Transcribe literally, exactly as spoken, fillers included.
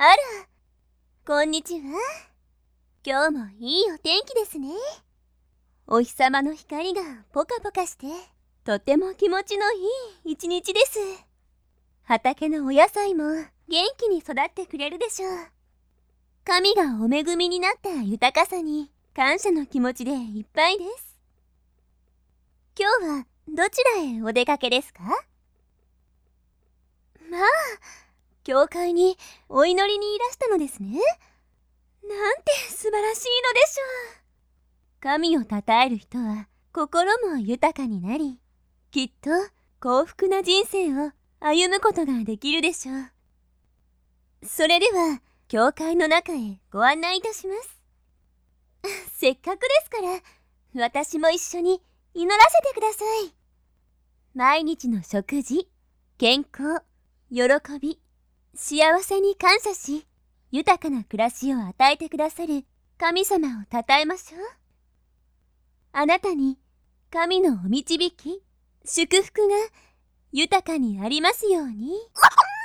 あら、こんにちは。今日もいいお天気ですね。お日様の光がポカポカして、とても気持ちのいい一日です。畑のお野菜も元気に育ってくれるでしょう。神がお恵みになった豊かさに感謝の気持ちでいっぱいです。今日はどちらへお出かけですか？まあ、教会にお祈りにいらしたのですね。なんて素晴らしいのでしょう。神をたたえる人は心も豊かになり、きっと幸福な人生を歩むことができるでしょう。それでは教会の中へご案内いたします。せっかくですから私も一緒に祈らせてください。毎日の食事、健康、喜び、幸せに感謝し、豊かな暮らしを与えてくださる神様をたたえましょう。あなたに神のお導き、祝福が豊かにありますように。